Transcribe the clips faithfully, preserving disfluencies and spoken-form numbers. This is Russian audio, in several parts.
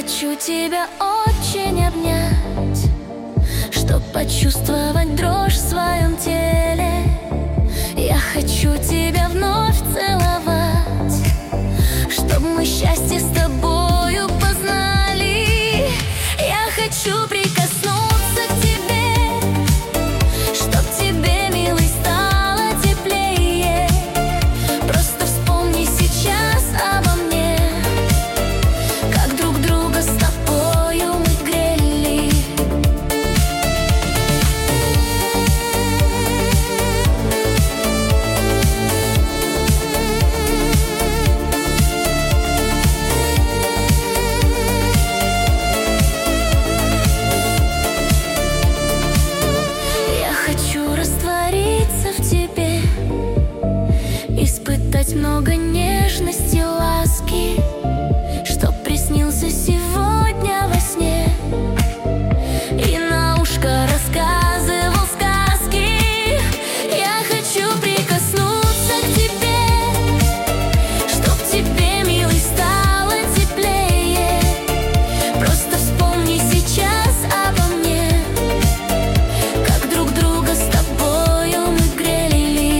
хочу тебя очень обнять, чтоб почувствовать дрожь в своем теле. Я хочу тебя вновь целовать, чтоб мы счастье с тобою познали. Я хочу прикоснуться к тебе, чтоб тебе, милый, стало теплее. Просто вспомни сейчас обо мне, как друг друга с тобою мы грели. Раствориться в тебе, испытать много нежности, ласки, чтоб приснился сегодня во сне и на ушко рассказывал сказки. Я хочу прикоснуться к тебе, чтоб тебе, милый, стало теплее. Просто вспомни сейчас обо мне, как друг друга с тобою мы грели.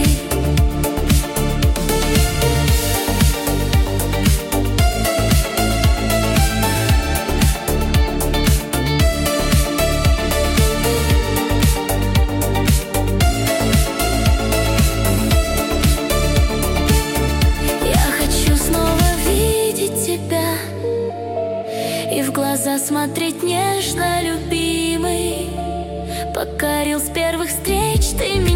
Я хочу снова видеть тебя и в глаза смотреть нежно, любимый. Покорил с первых встреч ты меня.